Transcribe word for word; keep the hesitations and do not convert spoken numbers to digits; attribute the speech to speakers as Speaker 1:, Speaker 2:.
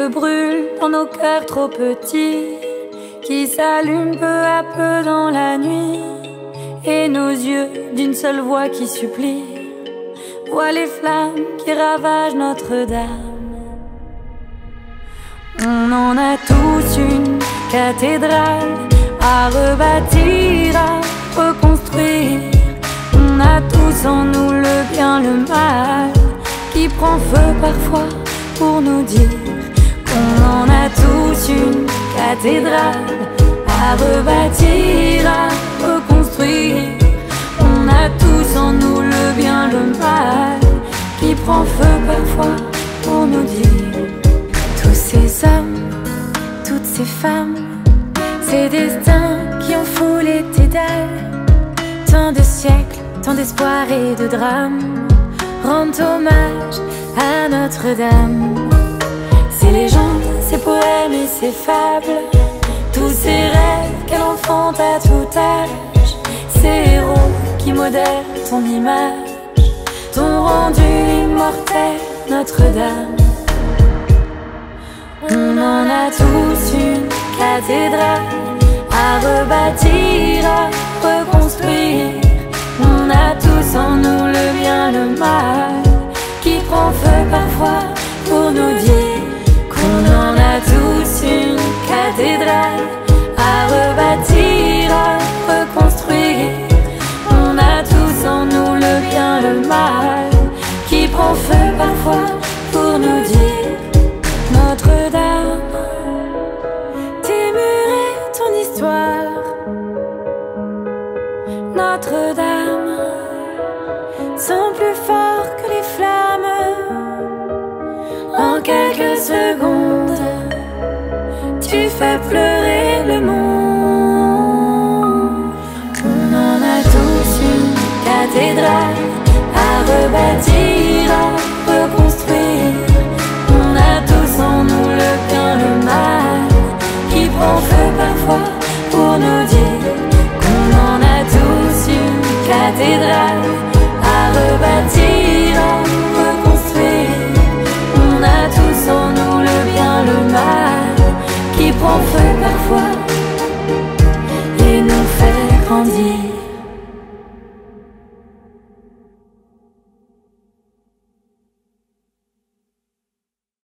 Speaker 1: feu brûle dans nos cœurs trop petits, qui s'allument peu à peu dans la nuit, et nos yeux d'une seule voix qui supplie voient les flammes qui ravagent Notre-Dame. On en a tous une cathédrale à rebâtir, à reconstruire. On a tous en nous le bien, le mal, qui prend feu parfois pour nous dire qu'on en a tous une cathédrale à rebâtir, à reconstruire. On a tous en nous le bien, le mal, qui prend feu parfois pour nous dire. Tous ces hommes, toutes ces femmes, ces destins qui ont foulé tes dalles, tant de siècles, tant d'espoir et de drames, rendent hommage à Notre-Dame. Ces légendes, ces poèmes et ces fables, tous ces rêves qu'elle enfante à tout âge, ces héros qui modèrent ton image, t'ont rendu immortel, Notre-Dame. On en a tous une cathédrale à rebâtir, à reconstruire. On a tous en nous le bien, le mal, qui prend feu parfois pour nous dire qu'on en a tous une cathédrale à rebâtir, à reconstruire. On a tous en nous le bien, le mal, qui prend feu parfois pour nous dire Notre-Dame, tes murs et ton histoire. Notre-Dame sont plus forts que les flammes. En quelques secondes, tu fais pleurer le monde. On en a tous une cathédrale à rebâtir, à reconstruire. On a tous en nous le bien, le mal, qui prend feu parfois pour nous dire qu'on en a tous une cathédrale